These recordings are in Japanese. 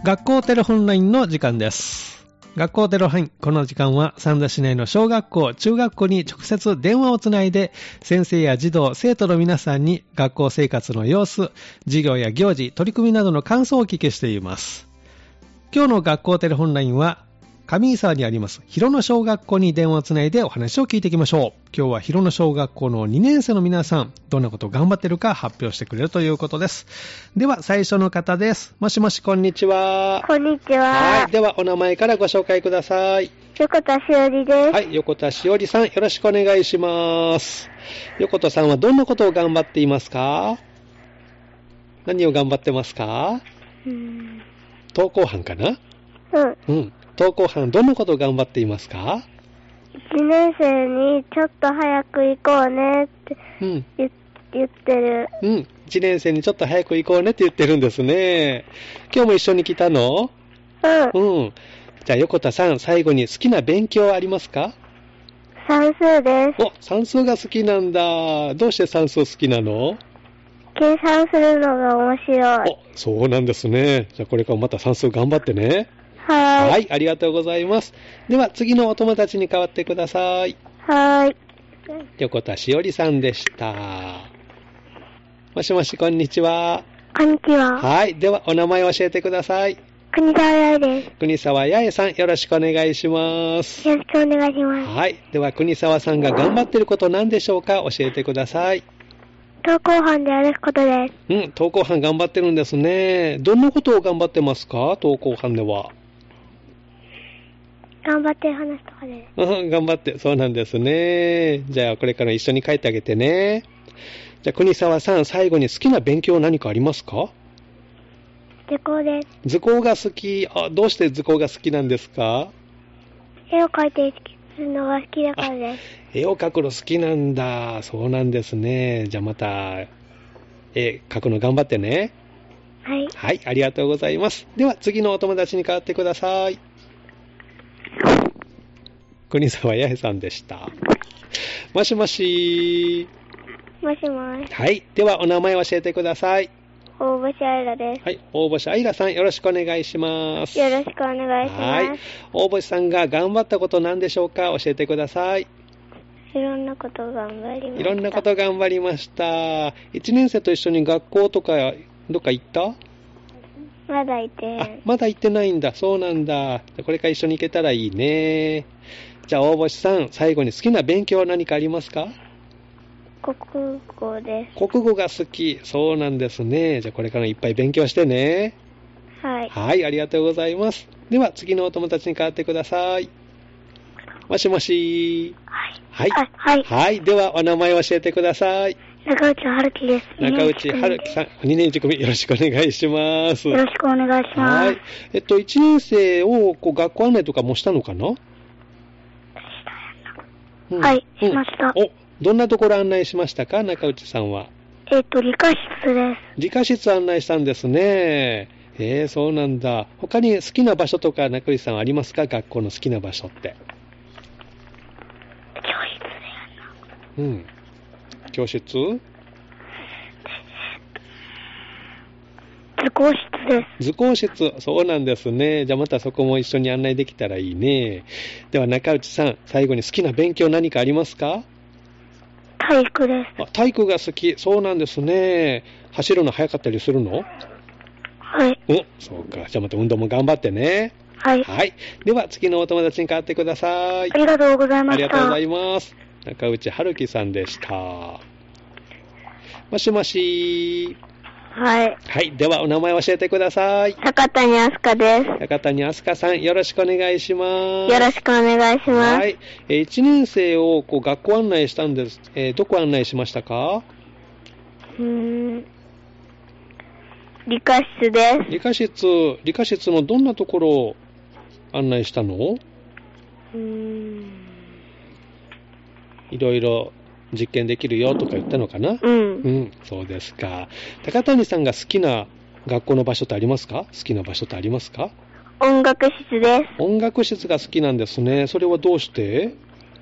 学校テレホンラインの時間です。学校テレホンライン、この時間は三田市内の小学校、中学校に直接電話をつないで、先生や児童、生徒の皆さんに学校生活の様子、授業や行事、取り組みなどの感想をお聞きしています。今日の学校テレホンラインは、上井沢にあります広野小学校に電話をつないでお話を聞いていきましょう。今日は広野小学校の2年生の皆さん、どんなことを頑張っているか発表してくれるということです。では最初の方です。もしもし、こんにちは。 こんにちは。 はい。ではお名前からご紹介ください。 横田しおりです。 はい。横田しおりさん、よろしくお願いします。横田さんはどんなことを頑張っていますか？何を頑張ってますか？登校班かな？うん。登校班、どんなことを頑張っていますか ？1年生にちょっと早く行こうねって言ってる。 1年生にちょっと早く行こうねって言ってるんですね。今日も一緒に来たの？じゃあ横田さん、最後に好きな勉強はありますか？ 算数です。 お、算数が好きなんだ。どうして算数好きなの？ 計算するのが面白い。 お、そうなんですね。じゃあこれからまた算数頑張ってね。 はい、 ありがとうございます。では次のお友達に代わってください。横田しおりさんでした。もしもし、こんにちは。 こんにちは。 はい。ではお名前を教えてください。 国沢八重です。 国沢八重さん、よろしくお願いします。 よろしくお願いします。 はい。では国沢さんが頑張っていること何でしょうか？教えてください。 登校班で歩くことです。 登校班頑張ってるんですね。どんなことを頑張ってますか？登校班では。 頑張ってる話とかです。 頑張って、そうなんですね。じゃあこれから一緒に帰ってあげてね。じゃあ国沢さん、最後に好きな勉強何かありますか？ 図工です。 図工が好き。どうして図工が好きなんですか？ 絵を描いてるのが好きだからです。 絵を描くの好きなんだ。そうなんですね。じゃあまた絵描くの頑張ってね。 はい。 はい、ありがとうございます。では次のお友達に代わってください。国沢八重さんでした。もしもし。 もしもし。 はい。ではお名前を教えてください。 大星あいらです。 はい。大星あいらさん、よろしくお願いします。 よろしくお願いします。 はい。大星さんが頑張ったこと何でしょうか？教えてください。 いろんなこと頑張りました。 いろんなこと頑張りました。1年生と一緒に学校とかどっか行った？ まだ行ってない。 まだ行ってないんだ。そうなんだ。これから一緒に行けたらいいね。じゃあ大星さん、最後に好きな勉強は何かありますか？ 国語です。 国語が好き。そうなんですね。じゃあこれからいっぱい勉強してね。 はい。 はい、ありがとうございます。では次のお友達に代わってください。もしもし。はい。はい。ではお名前を教えてください。 中内春樹です。 中内春樹さん、2年1組よろしくお願いします。 よろしくお願いします。はい。 1年生を学校案内とかもしたのかな？ はい、しました。 どんなところ案内しましたか、中内さんは？ 理科室です。 理科室案内したんですね。そうなんだ。他に好きな場所とか中内さんはありますか？学校の好きな場所って。 教室でやるの。 教室？ 図工室です。 図工室、そうなんですね。じゃあまたそこも一緒に案内できたらいいね。では中内さん、最後に好きな勉強何かありますか？ 体育です。 体育が好き。そうなんですね。走るの早かったりするの？ はい。 そうか。じゃあまた運動も頑張ってね。 はい。 はい。では次のお友達に代わってください。 ありがとうございました。 ありがとうございます。中内春樹さんでした。もしもし。 はい。 はい。ではお名前を教えてください。 高谷あすかです。 高谷あすかさん、よろしくお願いします。 よろしくお願いします。 はい。1年生を学校案内したんです。どこ案内しましたか？ 理科室です。 理科室のどんなところを案内したの？いろいろ実験できるよとか言ったのかな？そうですか。高谷さんが好きな学校の場所ってありますか？好きな場所ってありますか？ 音楽室です。 音楽室が好きなんですね。それはどうして？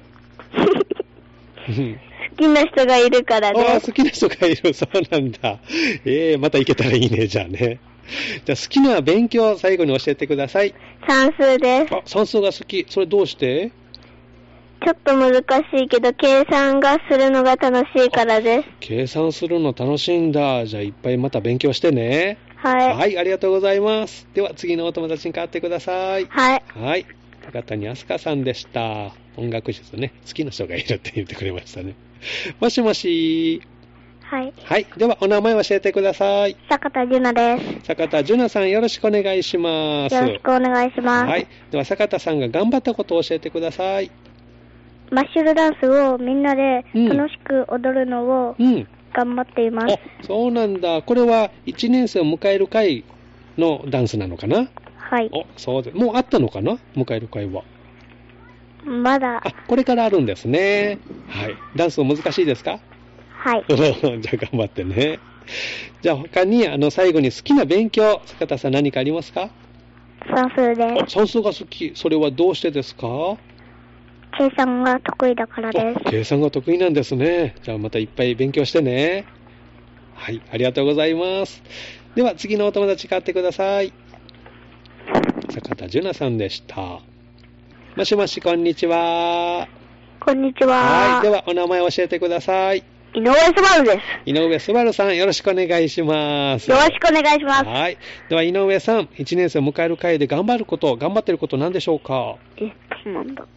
好きな人がいるからね。 好きな人がいる。そうなんだ。また行けたらいいね、じゃあね。 じゃあ好きな勉強を最後に教えてください。 算数です。 あ、算数が好き。それどうして？ ちょっと難しいけど、計算がするのが楽しいからです。 計算するの楽しいんだ。じゃあいっぱいまた勉強してね。 はい。 はい、ありがとうございます。では次のお友達に代わってください。 はい。 はい。高谷明日香さんでした。音楽室ね、好きな人がいるって言ってくれましたね。もしもし。 はい。 はい。ではお名前教えてください。 坂田樹奈です。 坂田樹奈さん、よろしくお願いします。 よろしくお願いします。 はい。では坂田さんが頑張ったことを教えてください。 マッシュルダンスをみんなで楽しく踊るのを頑張っています。 そうなんだ。これは1年生を迎える会のダンスなのかな？ はい。 そうで。もうあったのかな？迎える会は。 まだ。 これからあるんですね。はい。ダンス難しいですか？ はい。 じゃあ頑張ってね。じゃあ他に最後に好きな勉強、坂田さん何かありますか？ 算数です。 算数が好き。それはどうしてですか？ 計算が得意だからです。 計算が得意なんですね。じゃあまたいっぱい勉強してね。はい、ありがとうございます。では次のお友達買ってください。坂田樹奈さんでした。もしもし、こんにちは。 こんにちは。 はい、ではお名前教えてください。 井上すばるです。 井上すばるさん、よろしくお願いします。 よろしくお願いします。 はい。では井上さん、1年生を迎える会で頑張ってること何でしょうか？ なんだ。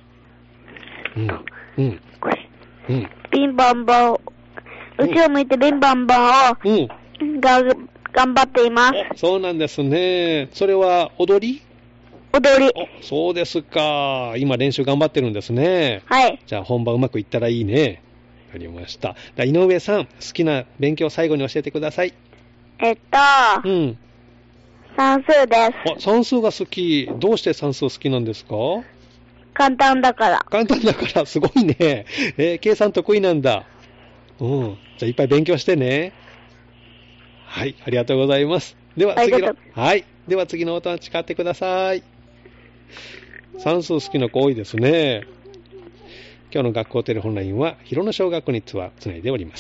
ビンバンバンを、後ろ向いてビンバンバンを、頑張っています。 そうなんですね。それは踊り？そうですか。今練習頑張ってるんですね。 はい。 じゃあ本番うまくいったらいいね。わかりました。井上さん、好きな勉強を最後に教えてください。 算数です。 算数が好き。どうして算数好きなんですか？ 簡単だから、 すごいね。計算得意なんだ。じゃあいっぱい勉強してね。はい、ありがとうございます。では次のお友達買ってください。算数好きな子多いですね。今日の学校テレホンラインは広野小学校につないでおります。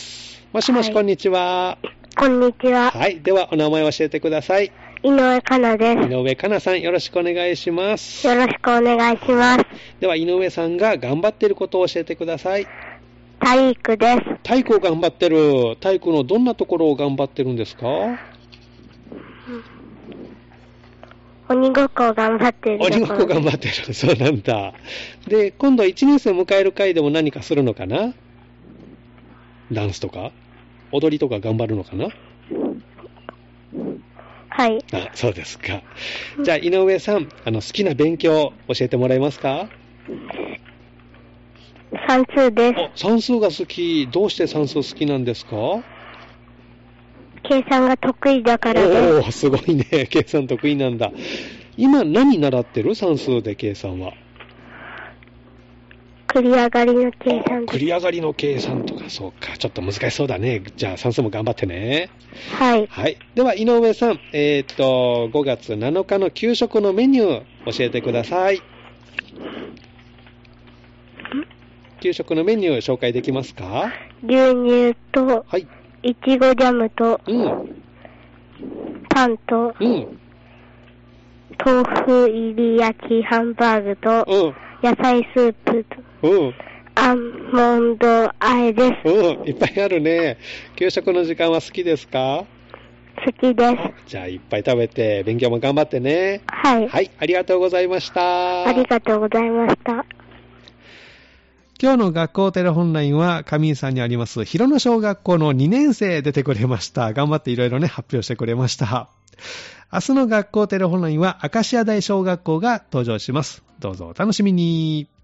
もしもし、こんにちは。 こんにちは。 はい、ではお名前を教えてください。 井上かなです。 井上かなさん、よろしくお願いします。 よろしくお願いします。 では井上さんが頑張っていることを教えてください。 体育です。 体育を頑張ってる。体育のどんなところを頑張ってるんですか？ 鬼ごっこを頑張ってる。 鬼ごっこ頑張ってる。そうなんだ。で、今度は1年生を迎える会でも何かするのかな？ダンスとか踊りとか頑張るのかな？ はい。 そうですか。じゃあ井上さん、好きな勉強教えてもらえますか？ 算数です。 算数が好き。どうして算数好きなんですか？ 計算が得意だからです。 すごいね。計算得意なんだ。今何習ってる？算数で計算は。 繰り上がりの計算です。 繰り上がりの計算とか、そうか。ちょっと難しそうだね。じゃあ算数も頑張ってね。 はい。 はい。では井上さん、5月7日の給食のメニュー教えてください。給食のメニュー紹介できますか？ 牛乳と、はい、いちごジャムと、パンと、豆腐入り焼きハンバーグと、野菜スープと、アーモンドあえです。 いっぱいあるね。給食の時間は好きですか？ 好きです。 じゃあいっぱい食べて勉強も頑張ってね。 はい。 はい、ありがとうございました。 ありがとうございました。 今日の学校テレホンラインは上井さんにあります広野小学校の2年生出てくれました。頑張っていろいろね発表してくれました。明日の学校テレホンラインは明石家大小学校が登場します。どうぞお楽しみに。